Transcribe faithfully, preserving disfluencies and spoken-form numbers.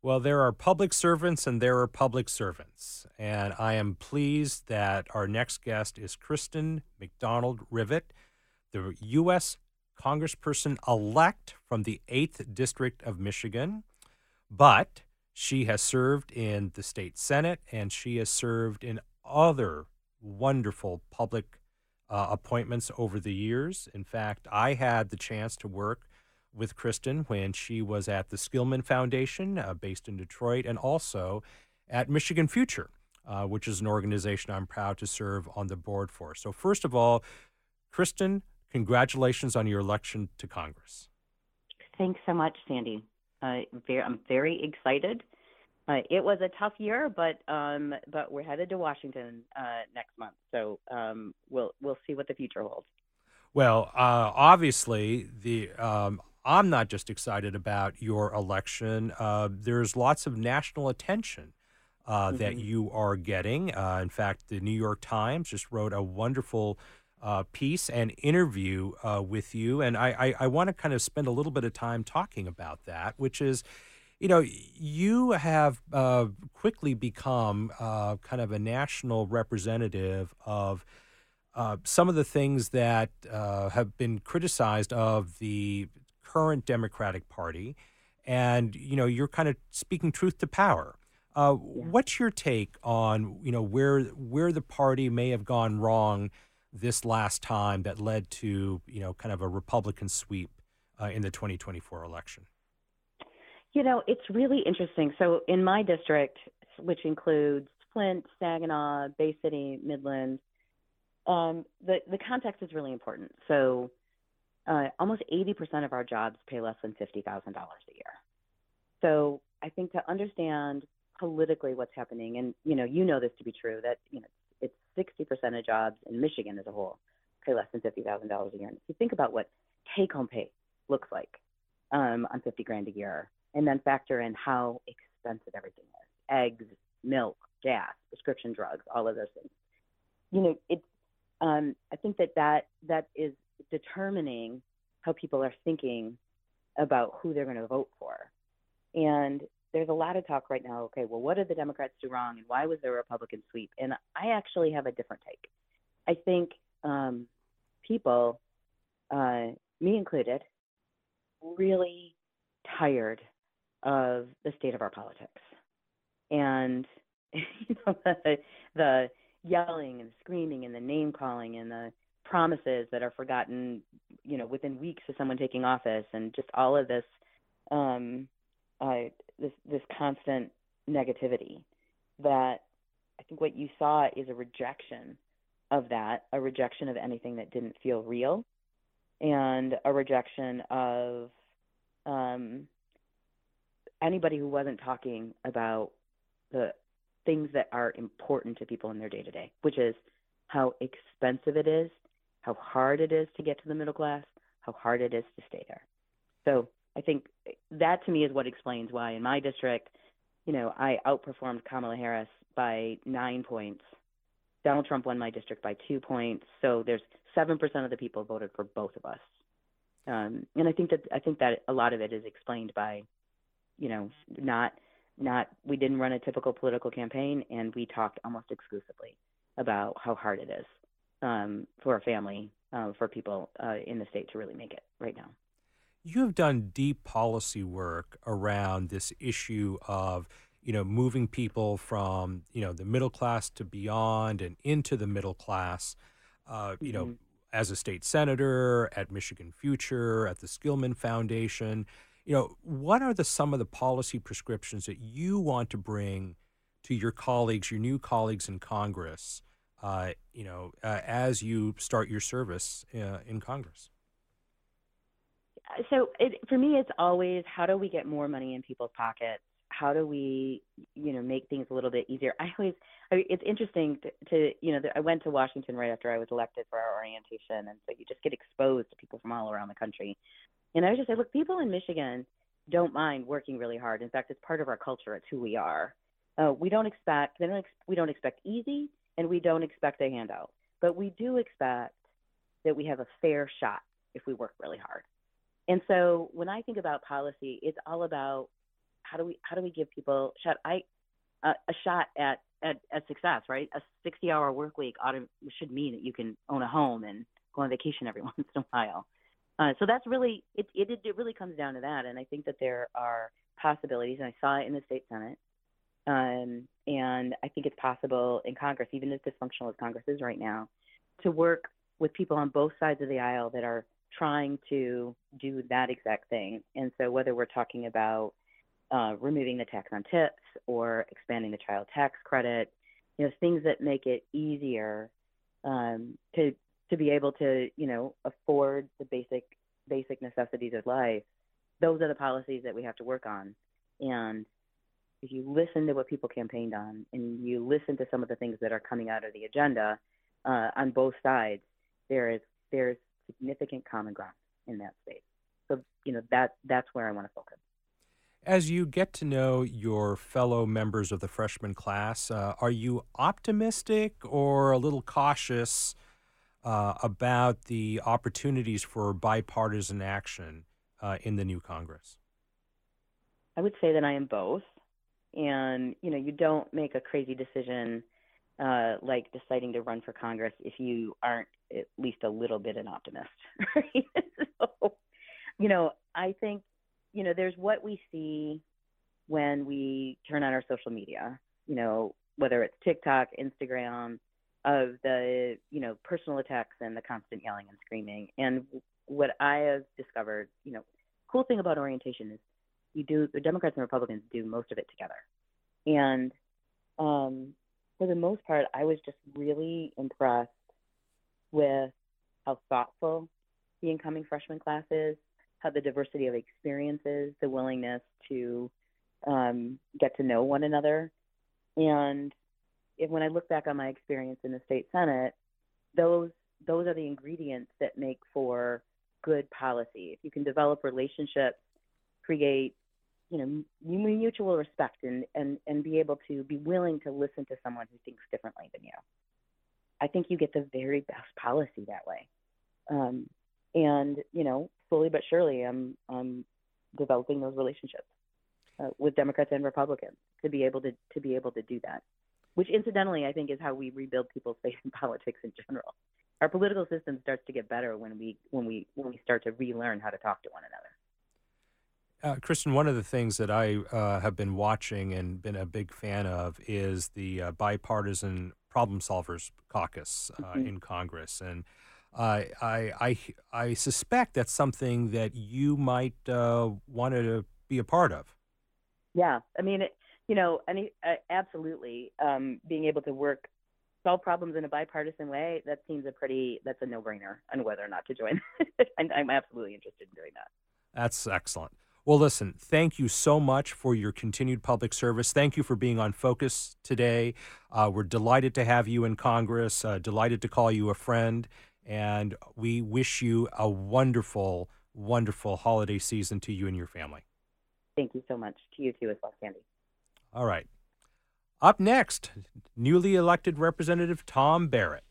Well, there are public servants and there are public servants. And I am pleased that our next guest is Kristen McDonald Rivet, the U S. Congressperson elect from the eighth District of Michigan. But she has served in the state Senate and she has served in other wonderful public uh, appointments over the years. In fact, I had the chance to work with Kristen when she was at the Skillman Foundation uh, based in Detroit and also at Michigan Future, uh, which is an organization I'm proud to serve on the board for. So, first of all, Kristen, congratulations on your election to Congress. Thanks so much, Sandy. Uh, very, I'm very excited. Uh, it was a tough year, but um, but we're headed to Washington uh, next month, so um, we'll we'll see what the future holds. Well, uh, obviously, the um, I'm not just excited about your election. Uh, there's lots of national attention uh, Mm-hmm. that you are getting. Uh, in fact, the New York Times just wrote a wonderful uh, piece and interview uh, with you, and I, I, I want to kind of spend a little bit of time talking about that, which is, you know, you have uh, quickly become uh, kind of a national representative of uh, some of the things that uh, have been criticized of the current Democratic Party, and you know you're kind of speaking truth to power. Uh, Yeah. what's your take on you know where where the party may have gone wrong this last time that led to you know kind of a Republican sweep uh, in the twenty twenty-four election? You know, it's really interesting. So in my district, which includes Flint, Saginaw, Bay City, Midland, um, the the context is really important. So uh, almost eighty percent of our jobs pay less than fifty thousand dollars a year. So I think to understand politically what's happening, and you know, you know this to be true, that you know it's sixty percent of jobs in Michigan as a whole pay less than fifty thousand dollars a year. And if you think about what take-home pay looks like um, on fifty grand a year, and then factor in how expensive everything is: eggs, milk, gas, prescription drugs, all of those things. You know, it's um, I think that, that that is determining how people are thinking about who they're going to vote for. And there's a lot of talk right now, okay, well, what did the Democrats do wrong and why was there a Republican sweep? And I actually have a different take. I think um, people, uh, me included, really tired of the state of our politics. And you know, the, the yelling and screaming and the name calling and the promises that are forgotten, you know, within weeks of someone taking office, and just all of this, um, uh, this this constant negativity. That I think what you saw is a rejection of that, a rejection of anything that didn't feel real, and a rejection of um, anybody who wasn't talking about the things that are important to people in their day-to-day, which is how expensive it is, how hard it is to get to the middle class, how hard it is to stay there. So I think that to me is what explains why in my district, you know, I outperformed Kamala Harris by nine points. Donald Trump won my district by two points. So there's seven percent of the people voted for both of us. Um, and I think that I think that a lot of it is explained by, you know, not not we didn't run a typical political campaign, and we talked almost exclusively about how hard it is um, for a family, uh, for people uh, in the state to really make it right now. You have done deep policy work around this issue of, you know, moving people from, you know, the middle class to beyond and into the middle class, uh, you know, Mm-hmm. as a state senator, at Michigan Future, at the Skillman Foundation. You know, what are the some of the policy prescriptions that you want to bring to your colleagues, your new colleagues in Congress, uh, you know, uh, as you start your service uh, in Congress? So it, for me, it's always how do we get more money in people's pockets? How do we, you know, make things a little bit easier? I always, I, it's interesting to, to, you know, I went to Washington right after I was elected for our orientation, and so you just get exposed to people from all around the country. And I was just say, look, people in Michigan don't mind working really hard. In fact, it's part of our culture. It's who we are. Uh, we don't expect, they don't, ex- we don't expect easy, and we don't expect a handout, but we do expect that we have a fair shot if we work really hard. And so when I think about policy, it's all about how do we how do we give people shot I uh, a shot at, at at success, right? A sixty hour work week ought to, should mean that you can own a home and go on vacation every once in a while. Uh, so that's really it, it. It really comes down to that, and I think that there are possibilities, and I saw it in the state Senate, um, and I think it's possible in Congress, even as dysfunctional as Congress is right now, to work with people on both sides of the aisle that are trying to do that exact thing. And so whether we're talking about uh, removing the tax on tips or expanding the child tax credit, you know, things that make it easier um, to to be able to, you know, afford the basic basic necessities of life, those are the policies that we have to work on. And if you listen to what people campaigned on and you listen to some of the things that are coming out of the agenda uh, on both sides, there is there's significant common ground in that space. So, you know, that that's where I want to focus. As you get to know your fellow members of the freshman class, uh, are you optimistic or a little cautious uh, about the opportunities for bipartisan action uh, in the new Congress? I would say that I am both. And, you know, you don't make a crazy decision uh, like deciding to run for Congress if you aren't at least a little bit an optimist, right? So, you know, I think, you know, there's what we see when we turn on our social media, you know, whether it's TikTok, Instagram, of the, you know, personal attacks and the constant yelling and screaming. And what I have discovered, you know, cool thing about orientation is you do, the Democrats and Republicans do most of it together. And um, for the most part, I was just really impressed with how thoughtful the incoming freshman class is, how the diversity of experiences, the willingness to um, get to know one another. And if, when I look back on my experience in the state Senate, those those are the ingredients that make for good policy. If you can develop relationships, create, you know, mutual respect, and, and, and be able to be willing to listen to someone who thinks differently than you, I think you get the very best policy that way. Um, and, you know, slowly but surely, I'm, I'm developing those relationships uh, with Democrats and Republicans to be able to, to be able to do that, which incidentally, I think is how we rebuild people's faith in politics in general. Our political system starts to get better when we, when we, when we start to relearn how to talk to one another. Uh, Kristen, one of the things that I uh, have been watching and been a big fan of is the uh, bipartisan problem solvers caucus uh, mm-hmm. in Congress. And uh, I, I, I suspect that's something that you might uh, want to be a part of. Yeah. I mean, it, you know, any, uh, absolutely. Um, being able to work, solve problems in a bipartisan way, that seems a pretty, that's a no-brainer on whether or not to join. And I'm absolutely interested in doing that. That's excellent. Well, listen, thank you so much for your continued public service. Thank you for being on Focus today. Uh, we're delighted to have you in Congress, uh, delighted to call you a friend, and we wish you a wonderful, wonderful holiday season to you and your family. Thank you so much. To you too as well, Sandy. All right. Up next, newly elected Representative Tom Barrett.